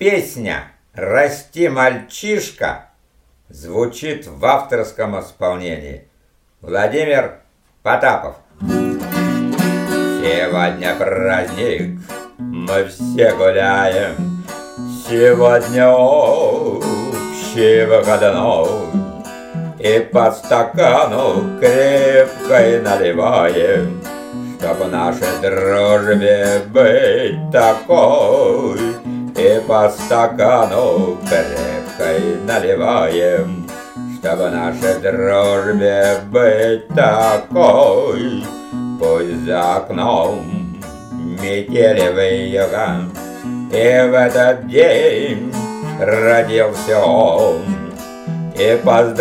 Песня «Расти, мальчишка» звучит в авторском исполнении. Владимир Потапов. Сегодня праздник, мы все гуляем, сегодня общий выходной, и по стакану крепкой наливаем, чтоб нашей дружбе быть такой. И по стакану крепкой наливаем, чтобы нашей дружбе быть такой. Пусть за окном метели вьюга, и в этот день родился он. И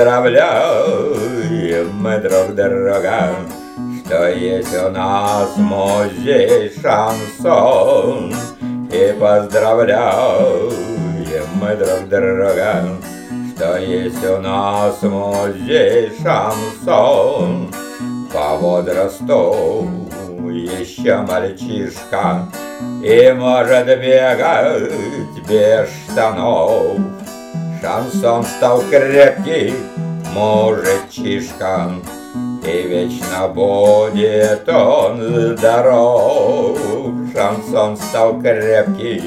поздравляем мы друг друга, что есть у нас музей шансон. И поздравляем мы друг друга, что есть у нас музей шансон. По возрасту еще мальчишка и может бегать без штанов. Шансон стал крепкий мужичишка, и вечно будет он здоров. Шансон стал крепкий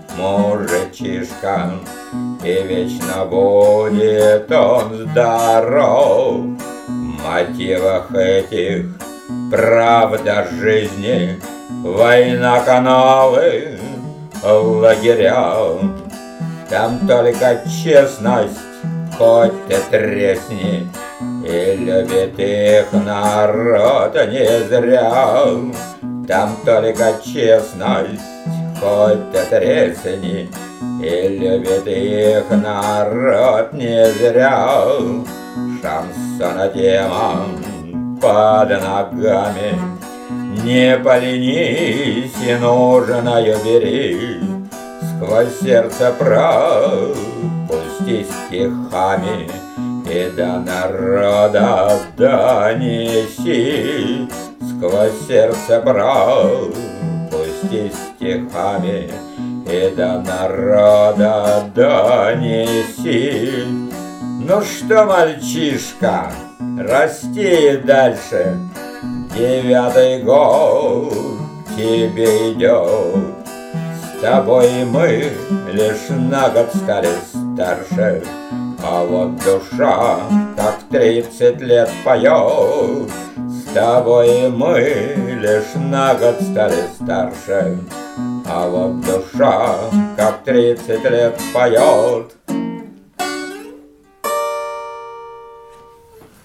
мужичишка, и вечно будет он здоров. В мотивах этих правда жизни, война, каналы, лагеря. Там только честность, хоть ты тресни, и любит их народ не зря. Там только честность, хоть ты тресни, и любит их народ не зря. Шансона тема под ногами, не поленись и нужную бери. Сквозь сердце пропусти стихами, и до народа донеси. Сквозь сердце пропусти стихами, и до народа донеси. Ну что, мальчишка, расти и дальше, 9-й год тебе идет. С тобой мы лишь на год стали старше, а вот душа как в 30 лет поет. С тобой мы лишь на год стали старше, а вот душа как в 30 лет поет.